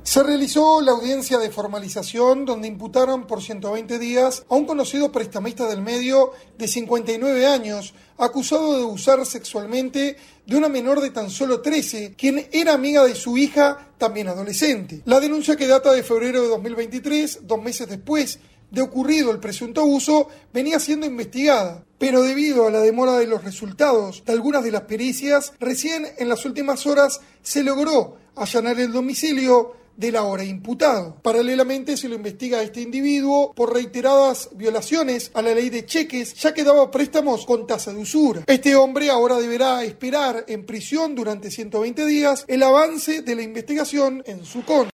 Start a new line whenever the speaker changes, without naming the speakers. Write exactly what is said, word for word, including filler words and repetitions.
Se realizó la audiencia de formalización donde imputaron por ciento veinte días a un conocido prestamista del medio de cincuenta y nueve años, acusado de abusar sexualmente de una menor de tan solo trece, quien era amiga de su hija, también adolescente. La denuncia, que data de febrero de dos mil veintitrés, dos meses después de ocurrido el presunto abuso, venía siendo investigada, pero debido a la demora de los resultados de algunas de las pericias, recién en las últimas horas se logró allanar el domicilio del ahora imputado. Paralelamente se lo investiga a este individuo por reiteradas violaciones a la ley de cheques, ya que daba préstamos con tasa de usura. Este hombre ahora deberá esperar en prisión durante ciento veinte días el avance de la investigación en su contra.